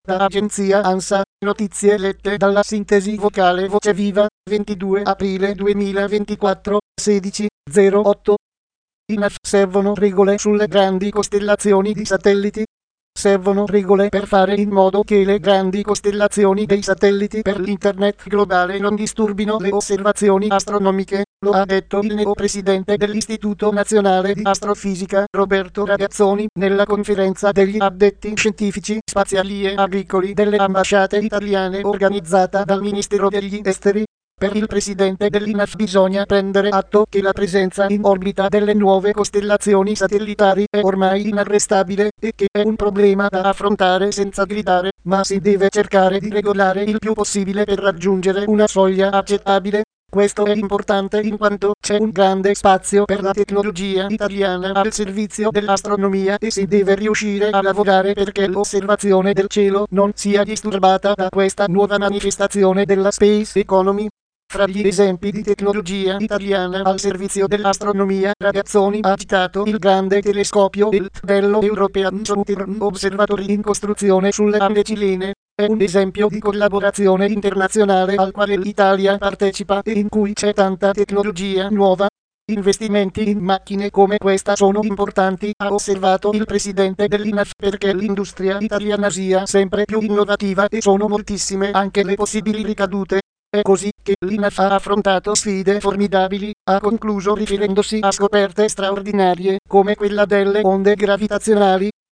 Da agenzia ANSA, notizie lette dalla sintesi vocale Voce Viva, 22 aprile 2024, 16:08. Servono regole sulle grandi costellazioni di satelliti. Servono regole per fare in modo che le grandi costellazioni dei satelliti per l'internet globale non disturbino le osservazioni astronomiche, lo ha detto il neopresidente dell'Istituto Nazionale di Astrofisica Roberto Ragazzoni nella conferenza degli addetti scientifici spaziali e agricoli delle ambasciate italiane organizzata dal Ministero degli Esteri. Per il presidente dell'INAF bisogna prendere atto che la presenza in orbita delle nuove costellazioni satellitari è ormai inarrestabile e che è un problema da affrontare senza gridare, ma si deve cercare di regolare il più possibile per raggiungere una soglia accettabile. Questo è importante in quanto c'è un grande spazio per la tecnologia italiana al servizio dell'astronomia e si deve riuscire a lavorare perché l'osservazione del cielo non sia disturbata da questa nuova manifestazione della space economy. Fra gli esempi di tecnologia italiana al servizio dell'astronomia, Ragazzoni ha citato il grande telescopio e il bello European Southern Observatory in costruzione sulle Ande cilene. È un esempio di collaborazione internazionale al quale l'Italia partecipa e in cui c'è tanta tecnologia nuova. Investimenti in macchine come questa sono importanti, ha osservato il presidente dell'INAF, perché l'industria italiana sia sempre più innovativa e sono moltissime anche le possibili ricadute. È così che l'INAF ha affrontato sfide formidabili, ha concluso riferendosi a scoperte straordinarie come quella delle onde gravitazionali.